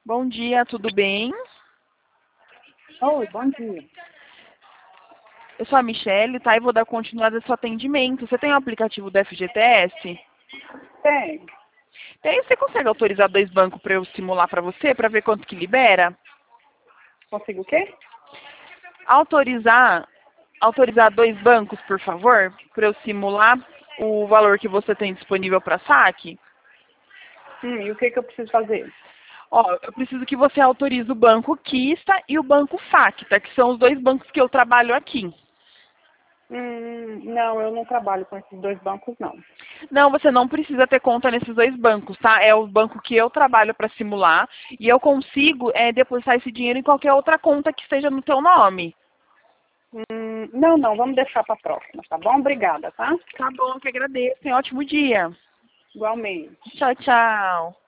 Bom dia, tudo bem? Oi, bom dia. Eu sou a Michelle, tá? E vou dar continuidade ao seu atendimento. Você tem o aplicativo do FGTS? Tem. E aí você consegue autorizar 2 bancos para eu simular para você, para ver quanto que libera? Consigo o quê? Autorizar 2 bancos, por favor, para eu simular o valor que você tem disponível para saque? E o que eu preciso fazer? Ó, eu preciso que você autorize o banco Quista e o banco Facta, que são os 2 bancos que eu trabalho aqui. Não, eu não trabalho com esses dois bancos, não. Não, você não precisa ter conta nesses 2 bancos, tá? É o banco que eu trabalho para simular e eu consigo depositar esse dinheiro em qualquer outra conta que esteja no teu nome. Não, vamos deixar para próxima, tá bom? Obrigada, tá? Tá bom, que agradeço. Tenha um ótimo dia. Igualmente. Tchau, tchau.